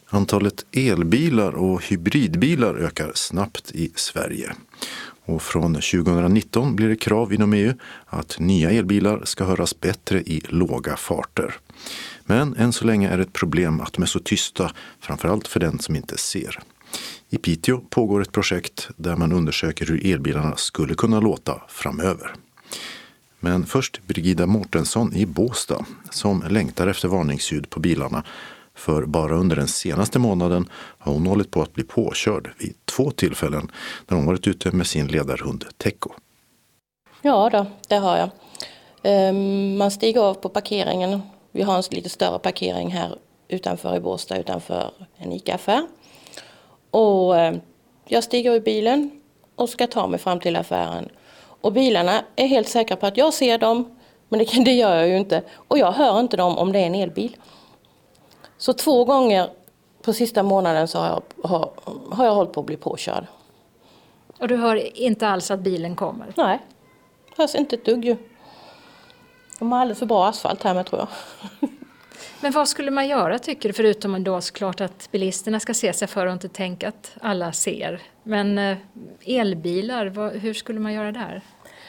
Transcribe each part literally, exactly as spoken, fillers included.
Antalet elbilar och hybridbilar ökar snabbt i Sverige. Och från tjugonitton blir det krav inom E U att nya elbilar ska höras bättre i låga farter. Men än så länge är det ett problem att de är så tysta, framförallt för den som inte ser. I Piteå pågår ett projekt där man undersöker hur elbilarna skulle kunna låta framöver. Men först Brigida Mårtensson i Båstad som längtar efter varningsljud på bilarna. För bara under den senaste månaden har hon hållit på att bli påkörd vid två tillfällen när hon varit ute med sin ledarhund Tecco. Ja då, det har jag. Man stiger av på parkeringen. Vi har en lite större parkering här utanför i Båstad, utanför en ICA-affär. Och jag stiger ur bilen och ska ta mig fram till affären. Och bilarna är helt säkra på att jag ser dem, men det, det gör jag ju inte. Och jag hör inte dem om det är en elbil. Så två gånger på sista månaden så har jag, har, har jag hållit på att bli påkörd. Och du hör inte alls att bilen kommer? Nej, hörs inte ett dugg ju. De har alldeles för bra asfalt här med, tror jag. Men vad skulle man göra, tycker du, förutom då såklart att bilisterna ska se sig för och inte tänka att alla ser. Men eh, elbilar, vad, hur skulle man göra där?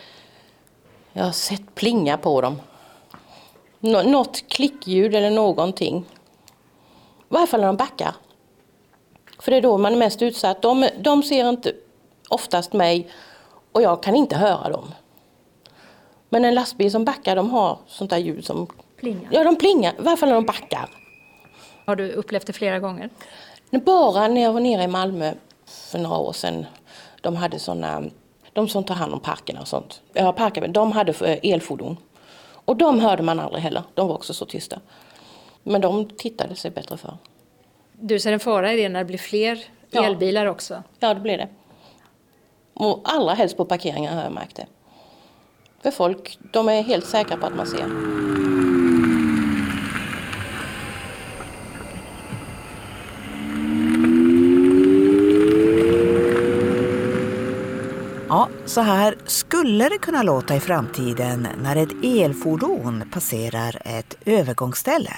Jag har sett plinga på dem. Nå- något klickljud eller någonting. I varje fall när de backar. För det är då man är mest utsatt. De, de ser inte oftast mig och jag kan inte höra dem. Men en lastbil som backar, de har sånt där ljud som... Plingar? Ja, de plingar. I varje fall när de backar. Har du upplevt det flera gånger? Bara när jag var nere i Malmö för några år sedan. De hade såna... De som tar hand om parkerna och sånt. Ja, parker, de hade elfordon. Och de hörde man aldrig heller. De var också så tysta. Men de tittade sig bättre för. Du ser en fara i det när det blir fler Ja. elbilar också? Ja, det blir det. Och allra helst på parkeringar har jag märkt det. För folk, de är helt säkra på att man ser. Ja, så här skulle det kunna låta i framtiden när ett elfordon passerar ett övergångsställe.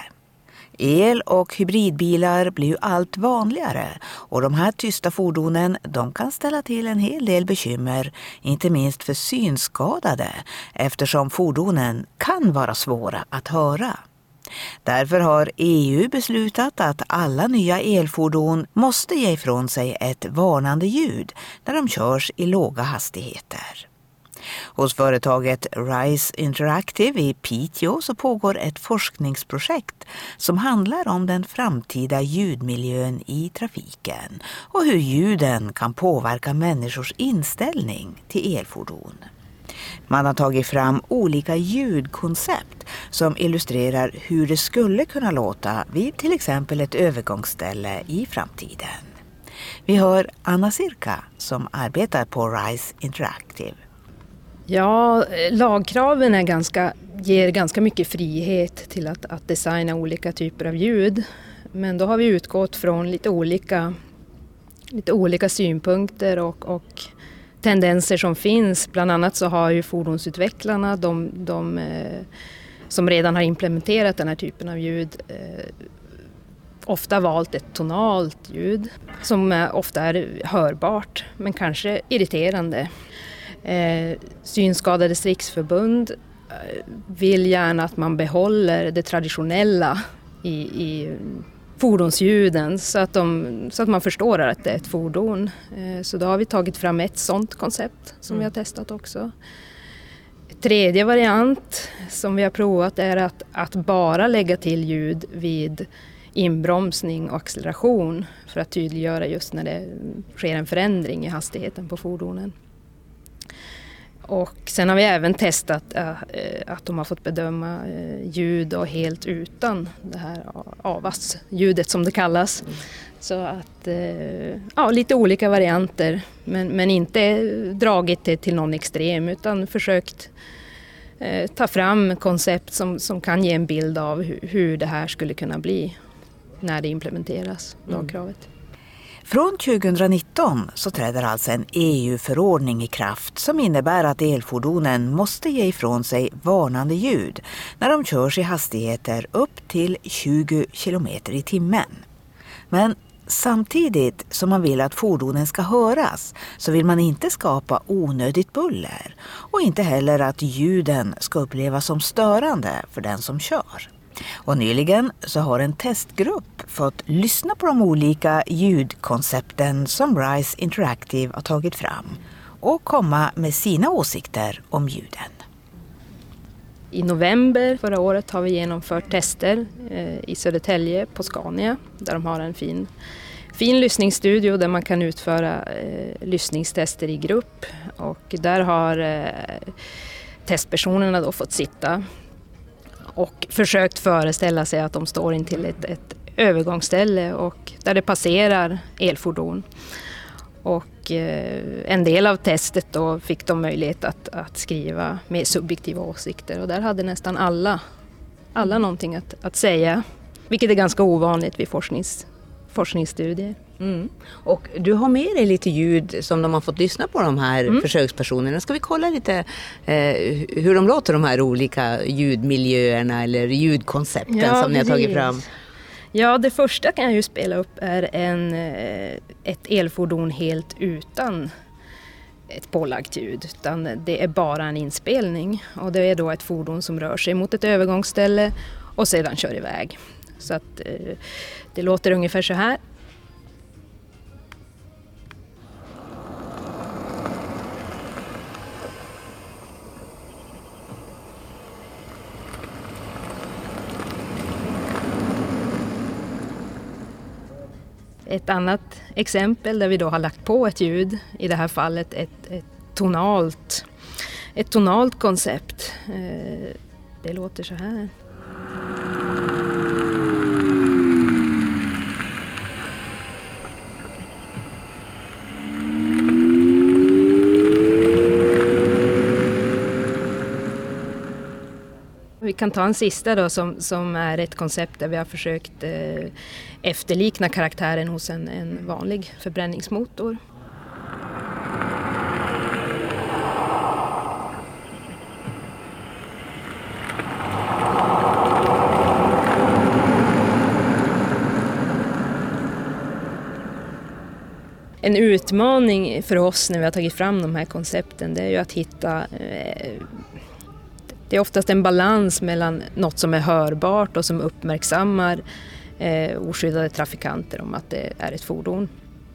El- och hybridbilar blir ju allt vanligare och de här tysta fordonen de kan ställa till en hel del bekymmer, inte minst för synskadade eftersom fordonen kan vara svåra att höra. Därför har E U beslutat att alla nya elfordon måste ge ifrån sig ett varnande ljud när de körs i låga hastigheter. Hos företaget Rise Interactive i Piteå så pågår ett forskningsprojekt som handlar om den framtida ljudmiljön i trafiken och hur ljuden kan påverka människors inställning till elfordon. Man har tagit fram olika ljudkoncept som illustrerar hur det skulle kunna låta vid till exempel ett övergångsställe i framtiden. Vi hör Anna Sirka som arbetar på Rise Interactive. Ja, lagkraven är ganska, ger ganska mycket frihet till att, att designa olika typer av ljud. Men då har vi utgått från lite olika, lite olika synpunkter och, och tendenser som finns. Bland annat så har ju fordonsutvecklarna, de, de eh, som redan har implementerat den här typen av ljud, eh, ofta valt ett tonalt ljud som eh, ofta är hörbart men kanske irriterande. Eh, Synskadades riksförbund eh, vill gärna att man behåller det traditionella i, i fordonsljuden så att, de, så att man förstår att det är ett fordon. Eh, så då har vi tagit fram ett sånt koncept som mm. vi har testat också. Tredje variant som vi har provat är att, att bara lägga till ljud vid inbromsning och acceleration för att tydliggöra just när det sker en förändring i hastigheten på fordonen. Och sen har vi även testat äh, att de har fått bedöma äh, ljud och helt utan det här avas-ljudet som det kallas. Mm. Så att, äh, ja, lite olika varianter men, men inte dragit det till någon extrem utan försökt äh, ta fram koncept som, som kan ge en bild av hur, hur det här skulle kunna bli när det implementeras, mm. lagkravet. Från tjugonitton så träder alltså en E U-förordning i kraft som innebär att elfordonen måste ge ifrån sig varnande ljud när de körs i hastigheter upp till tjugo kilometer i timmen. Men samtidigt som man vill att fordonen ska höras så vill man inte skapa onödigt buller och inte heller att ljuden ska upplevas som störande för den som kör. Och nyligen så har en testgrupp fått lyssna på de olika ljudkoncepten som RISE Interactive har tagit fram och komma med sina åsikter om ljuden. I november förra året har vi genomfört tester i Södertälje på Scania där de har en fin, fin lyssningsstudio där man kan utföra eh, lyssningstester i grupp, och där har eh, testpersonerna då fått sitta och försökt föreställa sig att de står in till ett, ett övergångsställe och där det passerar elfordon. Och eh, en del av testet då fick de möjlighet att, att skriva med subjektiva åsikter, och där hade nästan alla, alla någonting att, att säga, vilket är ganska ovanligt vid forsknings, forskningsstudier. Mm. Och du har med dig lite ljud som de har fått lyssna på, de här mm. försökspersonerna. Ska vi kolla lite eh, hur de låter, de här olika ljudmiljöerna eller ljudkoncepten ja, som ni har tagit fram? Ja, det första kan jag ju spela upp är en, ett elfordon helt utan ett pålagt ljud. Utan det är bara en inspelning, och det är då ett fordon som rör sig mot ett övergångsställe och sedan kör iväg. Så att det låter ungefär så här. Ett annat exempel där vi då har lagt på ett ljud, i det här fallet ett, ett, tonalt, ett tonalt koncept. Det låter så här. Vi kan ta en sista då som, som är ett koncept där vi har försökt eh, efterlikna karaktären hos en, en vanlig förbränningsmotor. En utmaning för oss när vi har tagit fram de här koncepten, det är ju att hitta eh, det är oftast en balans mellan något som är hörbart och som uppmärksammar eh, oskyddade trafikanter om att det är ett fordon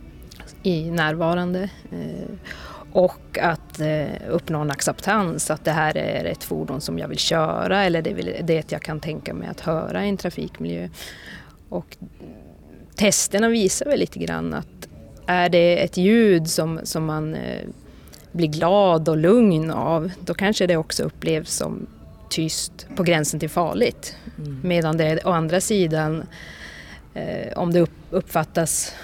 i närvarande. Eh, och att eh, uppnå en acceptans att det här är ett fordon som jag vill köra, eller det, vill, det jag kan tänka mig att höra i en trafikmiljö. Och testerna visar väl lite grann att är det ett ljud som, som man eh, blir glad och lugn av, då kanske det också upplevs som tyst på gränsen till farligt. Mm. Medan det å andra sidan, eh, om det upp, uppfattas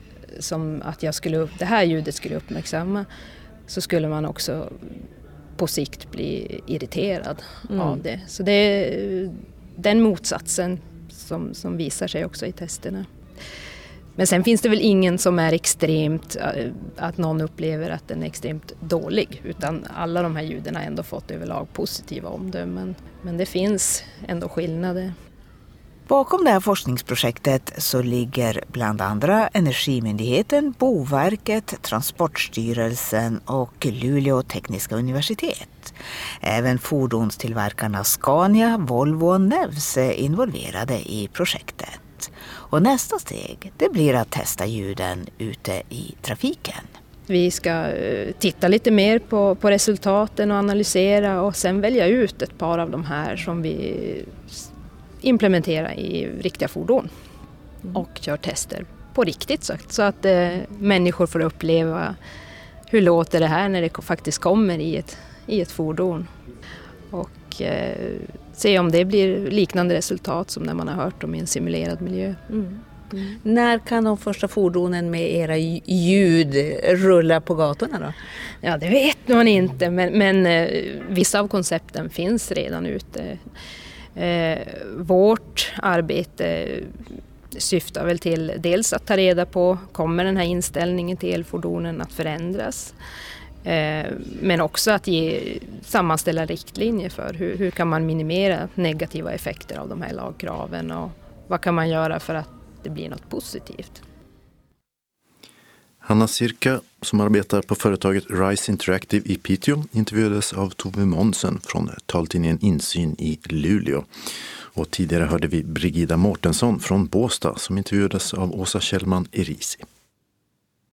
som att jag skulle, det här ljudet skulle uppmärksamma, så skulle man också på sikt bli irriterad mm. av det. Så det är den motsatsen som, som visar sig också i testerna. Men sen finns det väl ingen som är extremt, att någon upplever att den är extremt dålig, utan alla de här ljuden har ändå fått överlag positiva omdömen. Men det finns ändå skillnader. Bakom det här forskningsprojektet så ligger bland andra Energimyndigheten, Boverket, Transportstyrelsen och Luleå tekniska universitet. Även fordonstillverkarna Scania, Volvo och Nevs är involverade i projektet. Och nästa steg, det blir att testa ljuden ute i trafiken. Vi ska titta lite mer på, på resultaten och analysera och sen välja ut ett par av de här som vi implementerar i riktiga fordon. Mm. Och kör tester på riktigt sagt, så att eh, människor får uppleva hur låter det här när det faktiskt kommer i ett, i ett fordon. Och eh, se om det blir liknande resultat som när man har hört dem i en simulerad miljö. Mm. Mm. När kan de första fordonen med era ljud rulla på gatorna då? Ja, det vet man inte, men, men eh, vissa av koncepten finns redan ute. Eh, vårt arbete syftar väl till dels att ta reda på, kommer den här inställningen till elfordonen att förändras? Eh, men också att ge, sammanställa riktlinjer för hur, hur kan man minimera negativa effekter av de här lagkraven, och vad kan man göra för att det blir något positivt. Hanna Sirka, som arbetar på företaget Rise Interactive i Piteå, intervjuades av Tove Månsen från taltidningen Insyn i Luleå. Och tidigare hörde vi Brigida Mårtensson från Båstad som intervjuades av Åsa Kjellman Erisi.